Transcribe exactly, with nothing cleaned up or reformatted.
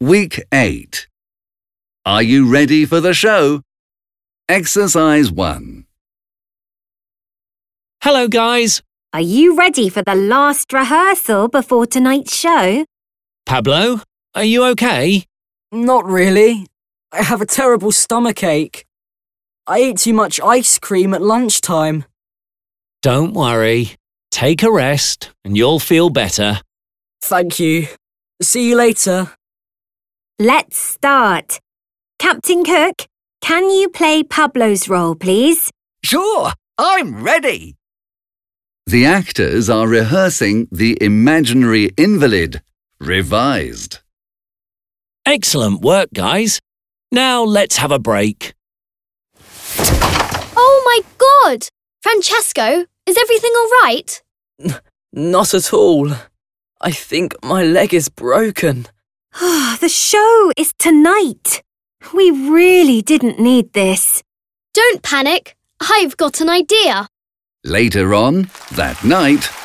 Week eight. Are you ready for the show? Exercise one. Hello, guys. Are you ready for the last rehearsal before tonight's show? Pablo, are you okay? Not really. I have a terrible stomachache. I ate too much ice cream at lunchtime. Don't worry. Take a rest and you'll feel better. Thank you. See you later. Let's start. Captain Cook, can you play Pablo's role, please? Sure, I'm ready. The actors are rehearsing The Imaginary Invalid, revised. Excellent work, guys. Now let's have a break. Oh my God! Francesco, is everything all right? N- not at all. I think my leg is broken. The show is tonight. We really didn't need this. Don't panic. I've got an idea. Later on, that night,